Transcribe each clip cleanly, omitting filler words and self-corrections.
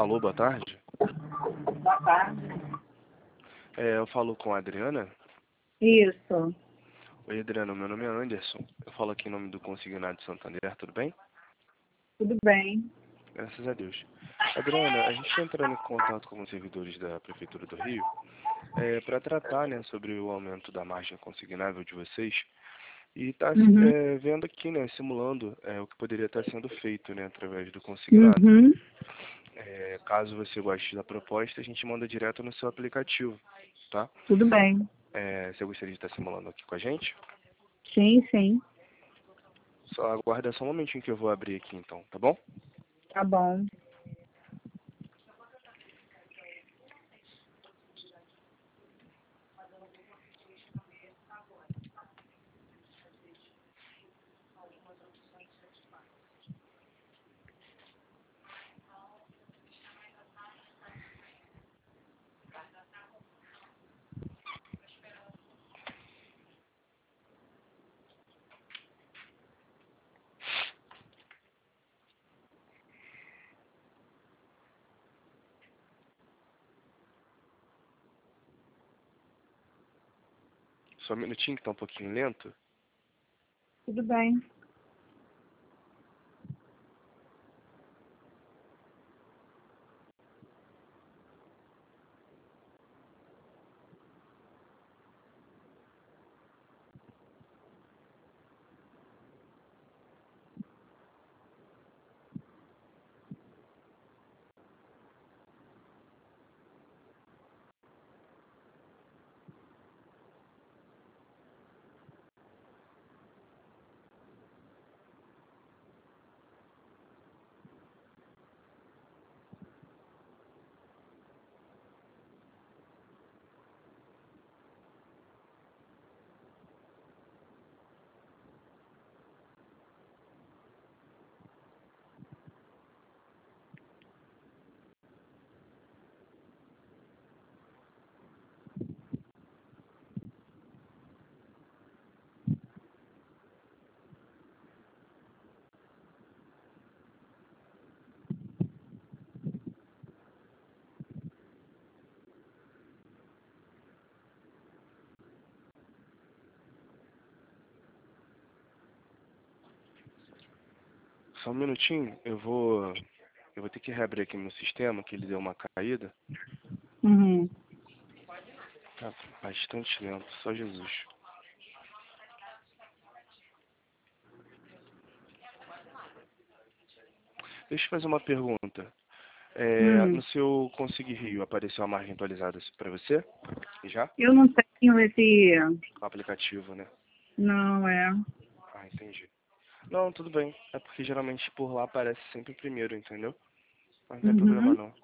Alô, boa tarde. Boa tarde. Eu falo com a Adriana. Isso. Oi, Adriana, meu nome é Anderson. Eu falo aqui em nome do Consignado de Santander, tudo bem? Tudo bem. Graças a Deus. Adriana, a gente está entrando em contato com os servidores da Prefeitura do Rio para tratar, né, sobre o aumento da margem consignável de vocês e está Uhum. vendo aqui, né, simulando o que poderia estar sendo feito, né, através do consignado. Uhum. Caso você goste da proposta, a gente manda direto no seu aplicativo, tá? Tudo bem. Você gostaria de estar simulando aqui com a gente? Sim, sim. Só aguarda só um momentinho que eu vou abrir aqui então, tá bom? Tá bom. Só um minutinho que tá um pouquinho lento. Tudo bem. Só um minutinho, eu vou ter que reabrir aqui meu sistema, que ele deu uma caída. Uhum. Tá bastante lento, só Jesus. Deixa eu fazer uma pergunta. Hum. No seu Consig Rio apareceu a margem atualizada para você? Já? Eu não tenho esse... O aplicativo, né? Não, é. Ah, entendi. Não, tudo bem. É porque geralmente por lá aparece sempre primeiro, entendeu? Mas não tem problema Uhum. não.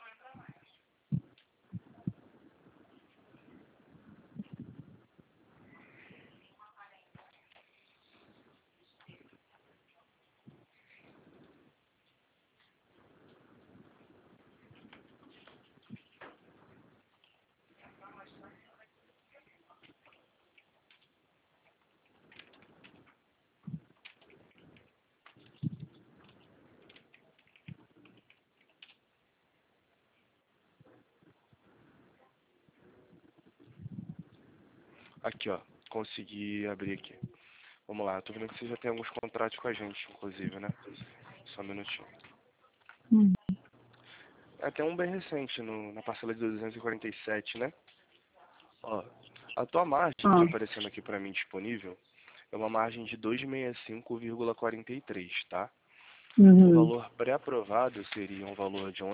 Aqui, ó. Consegui abrir aqui. Vamos lá. Eu tô vendo que você já tem alguns contratos com a gente, inclusive, né? Só um minutinho. Uhum. É até um bem recente, na parcela de 247, né? Ó, a tua margem que tá Ah. aparecendo aqui pra mim disponível é uma margem de 265,43, tá? O Uhum. valor pré-aprovado seria um valor de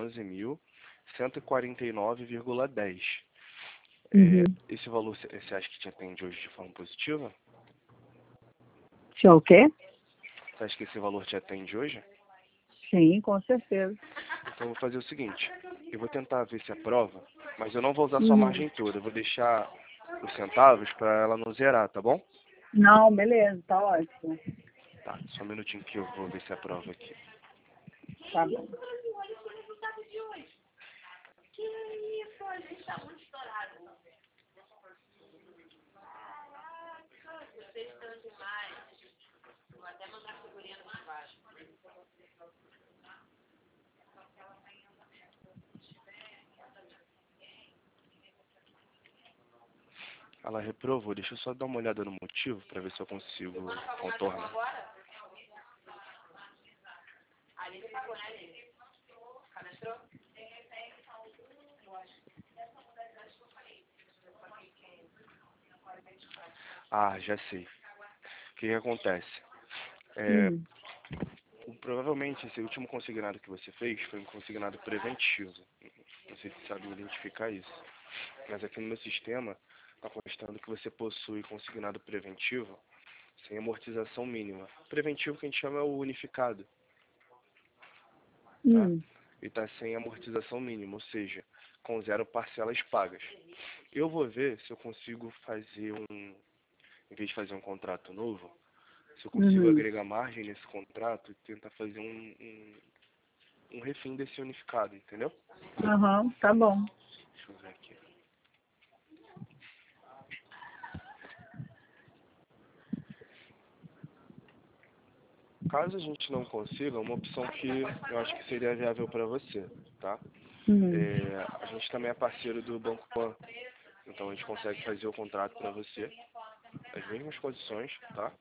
11.149,10. Uhum. Esse valor você acha que te atende hoje de forma positiva? Se é o quê? Você acha que esse valor te atende hoje? Sim, com certeza. Então eu vou fazer o seguinte, eu vou tentar ver se aprova, mas eu não vou usar sua Uhum. margem toda, eu vou deixar os centavos para ela não zerar, tá bom? Não, beleza, tá ótimo. Tá, só um minutinho que eu vou ver se aprova aqui. Tá bom. Ela reprovou. Deixa eu só dar uma olhada no motivo para ver se eu consigo contornar. Ah, já sei. O que acontece? Hum. Provavelmente esse último consignado que você fez foi um consignado preventivo. Não sei se você sabe identificar isso. Mas aqui no meu sistema está constando que você possui consignado preventivo sem amortização mínima. Preventivo que a gente chama é o unificado, tá? Hum. E está sem amortização mínima, ou seja, com 0 parcelas pagas. Eu vou ver se eu consigo fazer em vez de fazer um contrato novo, se eu consigo Uhum. agregar margem nesse contrato e tentar fazer um refim desse unificado, entendeu? Aham, tá bom. Deixa eu ver aqui. Caso a gente não consiga, uma opção que eu acho que seria viável para você, tá? Hum. A gente também é parceiro do Banco Pan, então a gente consegue fazer o contrato para você, as mesmas condições, tá?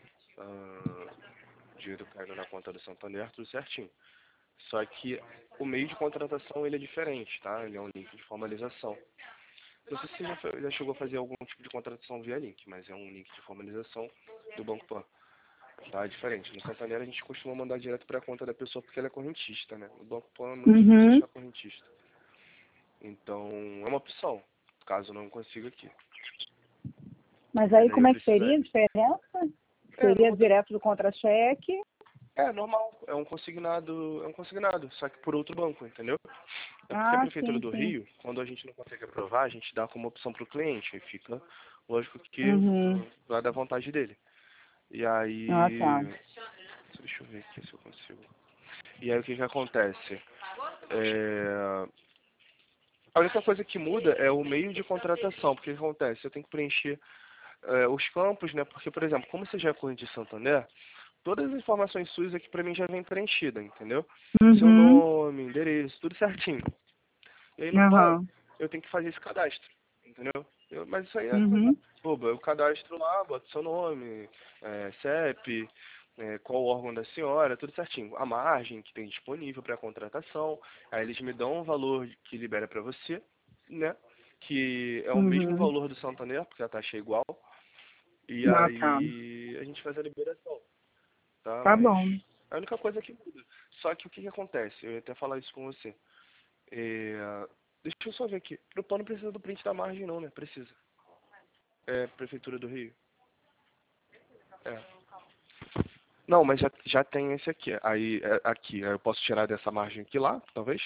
O dinheiro caindo na conta do Santander, tudo certinho. Só que o meio de contratação ele é diferente, tá? Ele é um link de formalização. Não sei se você já chegou a fazer algum tipo de contratação via link, mas é um link de formalização do Banco Pan. Tá, é diferente. No Santander a gente costuma mandar direto para a conta da pessoa porque ela é correntista, né? No Banco Pan é muito difícil Uhum. achar correntista. Então, é uma opção, caso não consiga aqui. Mas Mas aí aí eu como é que seria precisaria. a diferença? Não Seria muda. direto do contra-cheque? É normal, é um consignado, só que por outro banco, entendeu? É porque a Ah, Prefeitura sim, do sim. Rio, quando a gente não consegue aprovar, a gente dá como opção para o cliente. Aí fica, lógico que Uhum. vai da vontade dele. E Ah, aí. tá. Deixa eu ver aqui se eu consigo. E aí o que que acontece? É, a única coisa que muda é o meio de contratação, porque o que acontece? Eu tenho que preencher os campos, né? Porque, por exemplo, como você já é corrente de Santander, todas as informações suas aqui pra mim já vem preenchida, entendeu? Seu Uhum. nome, endereço, tudo certinho. E aí no PAN, Aham. eu tenho que fazer esse cadastro, entendeu? Mas isso aí é coisa Uhum. boba. Eu cadastro lá, boto seu nome, CEP, qual o órgão da senhora, tudo certinho. A margem que tem disponível para contratação. Aí eles me dão um valor que libera para você, né? Que é o mesmo Uhum. valor do Santander, porque a taxa é igual. E Ah, tá. aí a gente faz a liberação, tá? Tá Mas bom. a única coisa que muda. Só que o que que acontece? Eu ia até falar isso com você. Deixa eu só ver aqui. Pro pano não precisa do print da margem não, né? Precisa. É Prefeitura do Rio. É. Não, mas já tem esse aqui. Aí, aqui. Aí eu posso tirar dessa margem aqui lá, talvez?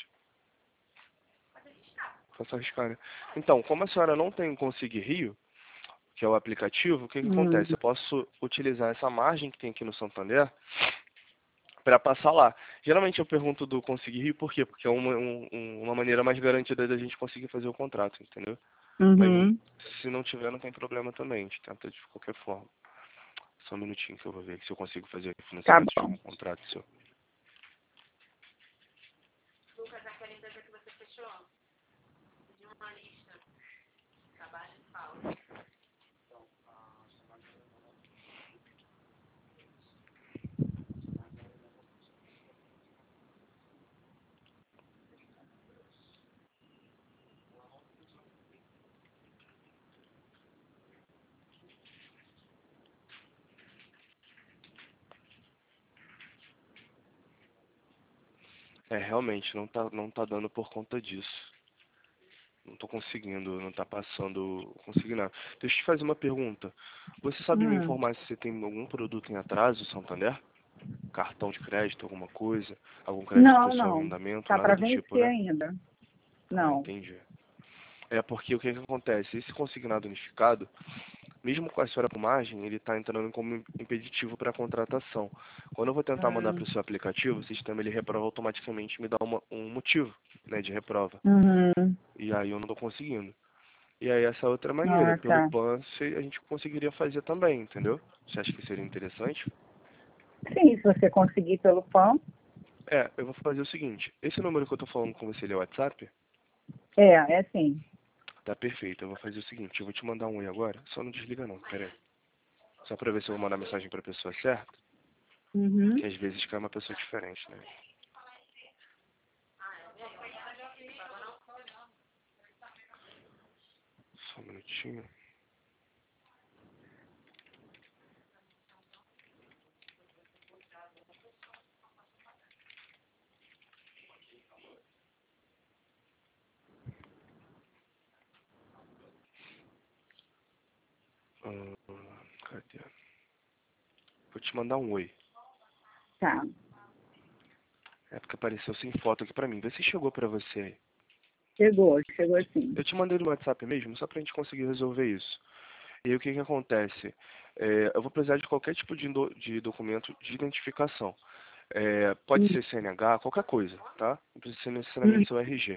Posso arriscar, né? Então, como a senhora não tem Consig Rio, que é o aplicativo, o que que Hum. acontece? Eu posso utilizar essa margem que tem aqui no Santander para passar lá. Geralmente eu pergunto do Consig Rio, por quê? Porque é uma maneira mais garantida da gente conseguir fazer o contrato, entendeu? Mas Uhum. se não tiver, não tem problema também. A gente tenta de qualquer forma. Só um minutinho que eu vou ver se eu consigo fazer o Tá financiamento de bom. um contrato seu. Realmente, não tá dando por conta disso. Não tô conseguindo, não tá passando consignado. Deixa eu te fazer uma pergunta. Você sabe me Hum. informar se você tem algum produto em atraso, Santander? Cartão de crédito, alguma coisa? Algum crédito Não, pessoal em não. andamento? Tá Nada para do tipo, vencer né? ainda. Ah, Não. entendi. É porque o que que acontece? Esse consignado unificado, mesmo com a senhora com margem, ele está entrando como impeditivo para a contratação. Quando eu vou tentar mandar para Hum. o seu aplicativo, o sistema ele reprova automaticamente, me dá um motivo, né, de reprova. Uhum. E aí eu não estou conseguindo. E aí essa outra maneira, Ah, pelo tá. PAN, a gente conseguiria fazer também, entendeu? Você acha que seria interessante? Sim, se você conseguir pelo pão. Eu vou fazer o seguinte, esse número que eu estou falando com você, ele é o WhatsApp? É sim. Tá perfeito. Eu vou fazer o seguinte, eu vou te mandar um oi agora. Só não desliga não, pera aí. Só pra ver se eu vou mandar mensagem pra pessoa certa. Uhum. Que às vezes cai uma pessoa diferente, né? Só um minutinho. Cadê? Vou te mandar um oi. Tá. É porque apareceu sem foto aqui pra mim. Vê se chegou pra você aí. Chegou sim. Eu te mandei no WhatsApp mesmo, só pra gente conseguir resolver isso. E aí o que que acontece? Eu vou precisar de qualquer tipo de documento de identificação. Pode Hum. ser CNH, qualquer coisa, tá? Não precisa ser Hum. necessariamente seu RG.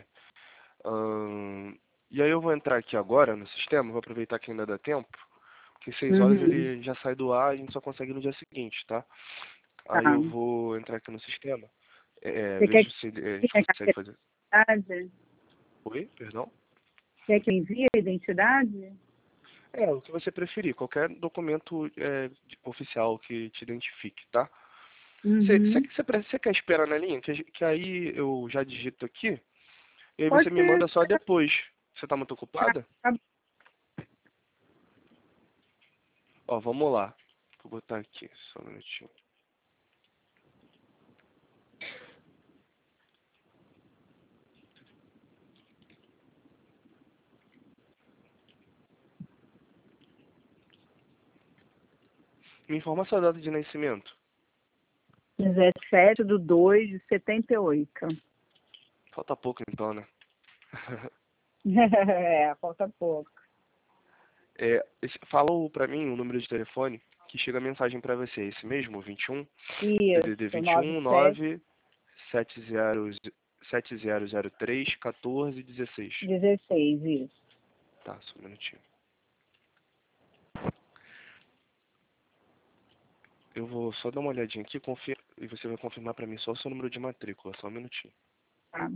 E aí eu vou entrar aqui agora no sistema, vou aproveitar que ainda dá tempo, porque 6 horas Uhum. ele já sai do ar, a gente só consegue no dia seguinte, tá? Tá. Aí eu vou entrar aqui no sistema, Você quer vejo se que a envie gente a consegue carteira fazer. de identidade? Oi, perdão? Quer que envie a identidade? O que você preferir, qualquer documento oficial que te identifique, tá? Uhum. Você quer esperar na linha? Que aí eu já digito aqui, e aí você Pode me ser. manda só depois. Você tá muito Tá, ocupada? tá. Ó, vamos lá. Vou botar aqui, só um minutinho. Me informa sua data de nascimento. 17/2/78. Falta pouco então, né? Falta pouco. Falou pra mim o número de telefone que chega a mensagem pra você. Esse mesmo? 21? DDD Isso, 21 97 9 7003 14 16. 16, isso. Tá, só um minutinho. Eu vou só dar uma olhadinha aqui e você vai confirmar pra mim só o seu número de matrícula. Só um minutinho. Tá.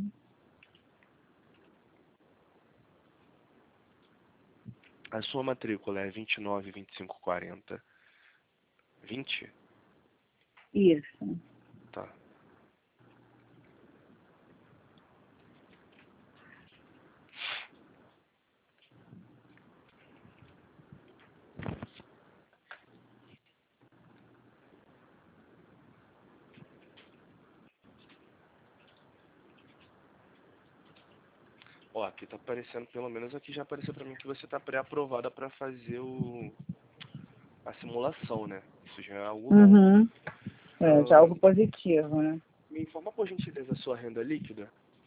A sua matrícula é 29 25 40 20? Isso. Tá. Ó, aqui tá aparecendo, pelo menos aqui já apareceu pra mim que você tá pré-aprovada pra fazer a simulação, né? Isso já é algo bom. Uhum. Já é Ahn, algo positivo, né? Me informa por gentileza a sua renda líquida?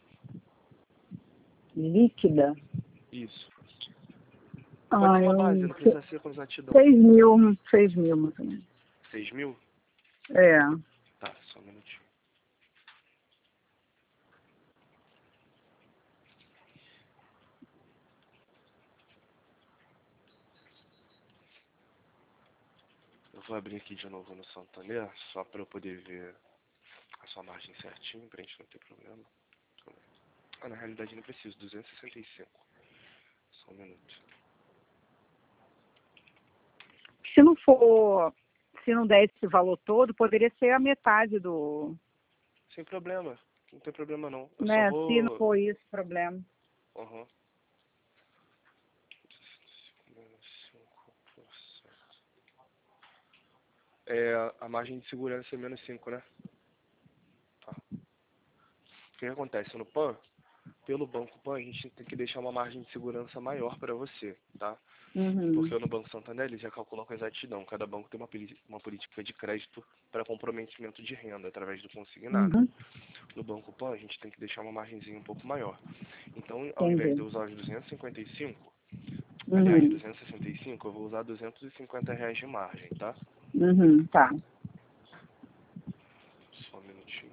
Líquida. Isso. Pode ser Ah, uma base, eu... não precisa ser com exatidão. 6.000 mais ou menos. 6.000? É. Tá, só um minutinho. Eu vou abrir aqui de novo no Santander, só pra eu poder ver a sua margem certinho, pra gente não ter problema. Na realidade não preciso, 265. Só um minuto. Se não for, se não der esse valor todo, poderia ser a metade do, Sem problema, não tem problema não. Eu só né? Se não vou... for isso o problema. Aham. A margem de segurança é menos 5, né? Tá. O que acontece no PAN? Pelo Banco PAN, a gente tem que deixar uma margem de segurança maior para você, tá? Uhum. Porque no Banco Santander eles já calculam com exatidão. Cada banco tem uma política de crédito para comprometimento de renda através do consignado. Uhum. No Banco PAN, a gente tem que deixar uma margenzinha um pouco maior. Então, ao invés de Entendi. eu usar os 255, aliás, Uhum. 265, eu vou usar R$ 250 de margem, tá? Uhum. Tá. Só um minutinho.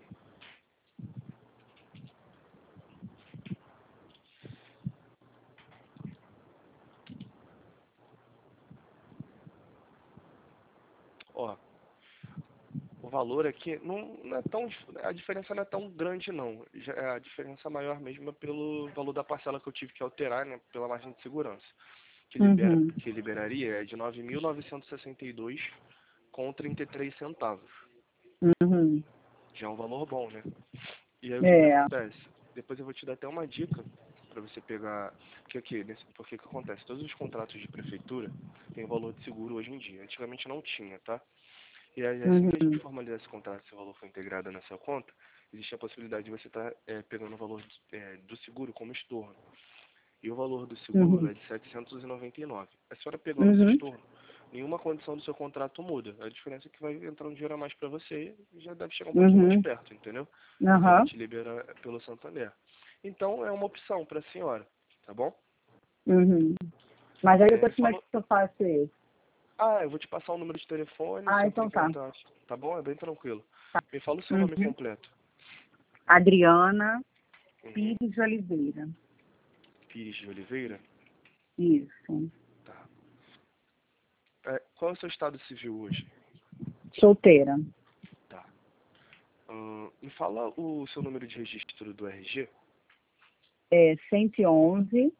Ó, o valor aqui não é tão, a diferença não é tão grande não. A diferença maior mesmo é pelo valor da parcela que eu tive que alterar, né, pela margem de segurança. Que liberaria é de 9.962 com 33 centavos. Já é um valor bom, né? E aí o que acontece? Depois eu vou te dar até uma dica para você pegar. Porque que acontece? Todos os contratos de prefeitura têm valor de seguro hoje em dia. Antigamente não tinha, tá? E aí, assim que a gente formalizar esse contrato, se o valor for integrado na sua conta, existe a possibilidade de você estar pegando o valor do seguro como estorno. E o valor do seguro é de 799. A senhora pegando esse estorno, nenhuma condição do seu contrato muda. A diferença é que vai entrar um dinheiro a mais para você e já deve chegar um pouquinho mais perto, entendeu? Porque a gente libera pelo Santander. Então, é uma opção para a senhora, tá bom? Mas aí depois como é que eu faço isso? Eu vou te passar o número de telefone. Então tá. Tá bom? É bem tranquilo. Me fala o seu nome completo. Adriana Pires de Oliveira. Pires de Oliveira? Isso. Tá. Qual é o seu estado civil hoje? Solteira. Tá. Me fala o seu número de registro do RG. É 111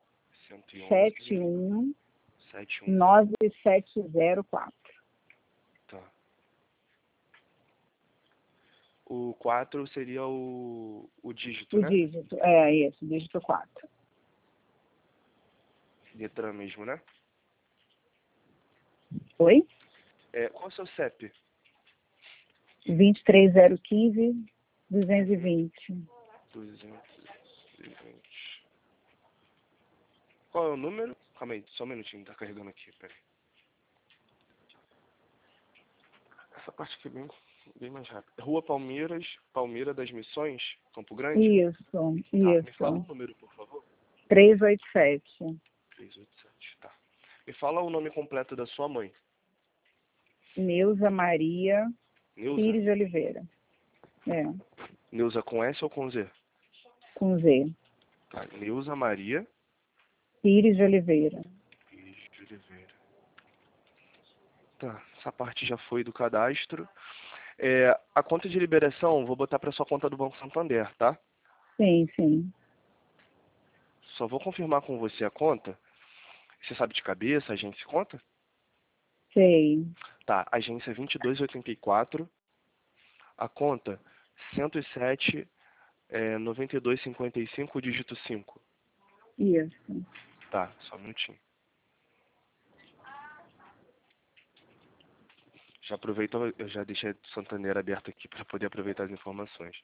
71 9704. Tá. O 4 seria o dígito, né? O dígito, isso, dígito 4. Letra mesmo, né? Oi? Qual é o seu CEP? 23015 220. 220. Qual é o número? Calma aí, só um minutinho, tá carregando aqui, peraí. Essa parte aqui é bem mais rápida. Rua Palmeira das Missões, Campo Grande? Isso. Me fala o número, por favor. 387. 387, tá. Me fala o nome completo da sua mãe. Neuza Maria Neuza? Pires de Oliveira. Neuza com S ou com Z? Com Z. Tá, Neuza Maria Pires de Oliveira. Pires de Oliveira. Tá, essa parte já foi do cadastro. A conta de liberação, vou botar para sua conta do Banco Santander, tá? Sim. Só vou confirmar com você a conta. Você sabe de cabeça, agência conta? Sei. Tá, agência 2284, a conta 107 9255, dígito 5. Isso. Tá, só um minutinho. Já aproveito, eu já deixei o Santander aberto aqui para poder aproveitar as informações.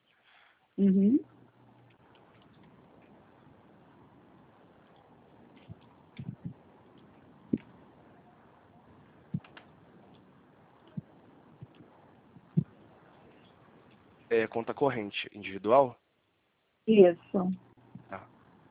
Conta corrente individual? Isso. Tá.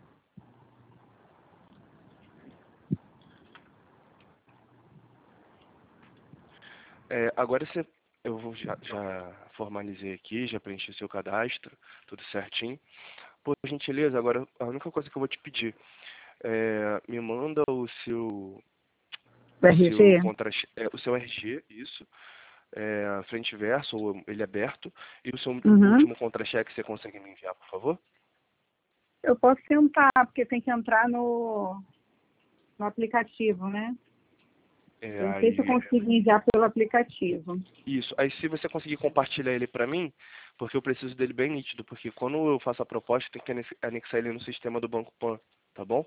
Agora já formalizei aqui, já preenchi o seu cadastro, tudo certinho. Por gentileza, agora a única coisa que eu vou te pedir, me manda o seu RG? o seu RG, isso, frente e verso, ou ele aberto, e o seu último contra-cheque você consegue me enviar, por favor? Eu posso tentar, porque tem que entrar no aplicativo, né? Eu não sei se eu consigo enviar pelo aplicativo. Isso. Aí se você conseguir compartilhar ele para mim, porque eu preciso dele bem nítido, porque quando eu faço a proposta, tem que anexar ele no sistema do Banco Pan, tá bom?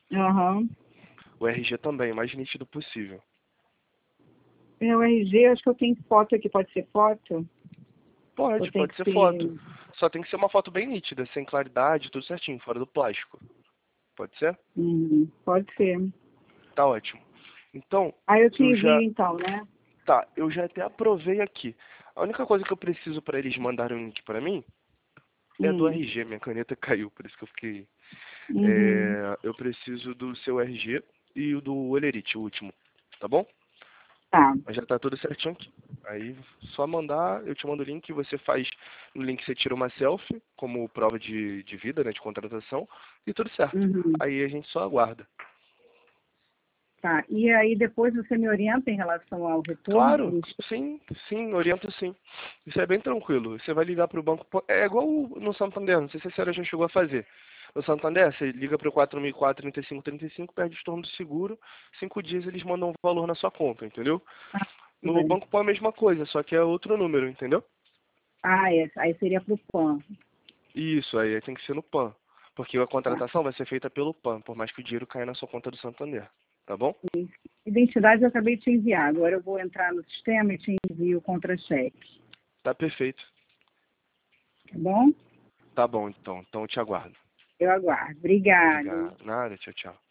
O RG também, o mais nítido possível. O RG, acho que eu tenho foto aqui. Pode ser foto? Pode ser foto. Só tem que ser uma foto bem nítida, sem claridade, tudo certinho, fora do plástico. Pode ser? Pode ser. Tá ótimo. Então, Aí eu te envio então, né? Tá, eu já até aprovei aqui. A única coisa que eu preciso para eles mandarem um link para mim é do RG. Minha caneta caiu, por isso que eu fiquei... eu preciso do seu RG e o do Olerite, o último. Tá bom? Tá. Mas já tá tudo certinho aqui. Aí, só mandar, eu te mando o link, você faz... No link você tira uma selfie, como prova de vida, né, de contratação, e tudo certo. Aí a gente só aguarda. Tá, e aí depois você me orienta em relação ao retorno? Claro, sim, oriento sim. Isso é bem tranquilo. Você vai ligar para o banco, é igual no Santander, não sei se a senhora já chegou a fazer. No Santander, você liga para o 4004-3535, perde o estorno do seguro, 5 dias eles mandam um valor na sua conta, entendeu? Ah, tudo No bem. Banco Pan é a mesma coisa, só que é outro número, entendeu? Ah, é, aí seria para o PAN. Isso, aí tem que ser no Pan. Porque a Tá. contratação vai ser feita pelo Pan, por mais que o dinheiro caia na sua conta do Santander. Tá bom? Identidade eu acabei de te enviar. Agora eu vou entrar no sistema e te envio o contra-cheque. Tá perfeito. Tá bom? Tá bom, então. Então eu te aguardo. Eu aguardo. Obrigada. Obrigado. Nada, tchau, tchau.